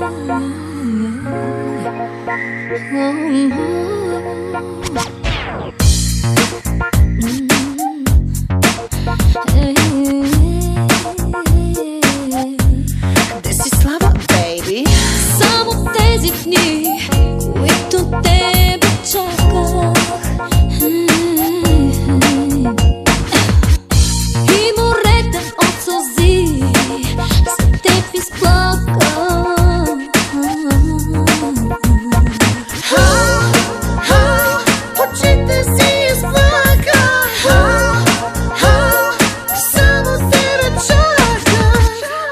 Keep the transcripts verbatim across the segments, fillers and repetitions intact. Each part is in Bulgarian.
Десислава, бейби. Само тези дни, които тебе чаках, и морета от сълзи за теб изплаках. Очите си изплака, само тебе чакам.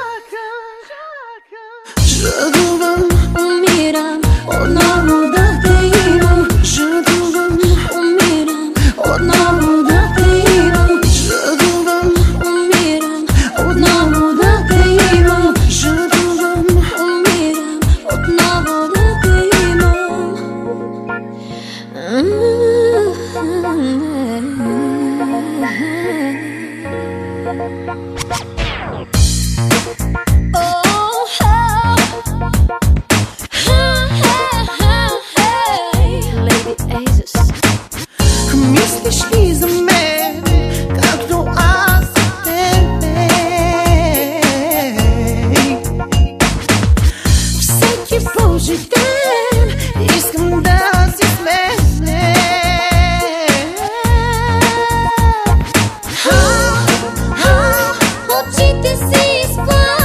Жадувам, Умирам отново да те имам. жадувам, Умирам отново да те имам. жадувам, Умирам отново да те имам. жадувам. Умирам отново да те имам. Мислиш ли за мен, както аз за тебе? Всеки Божи ден искам да си с мене. Очите си изплаках.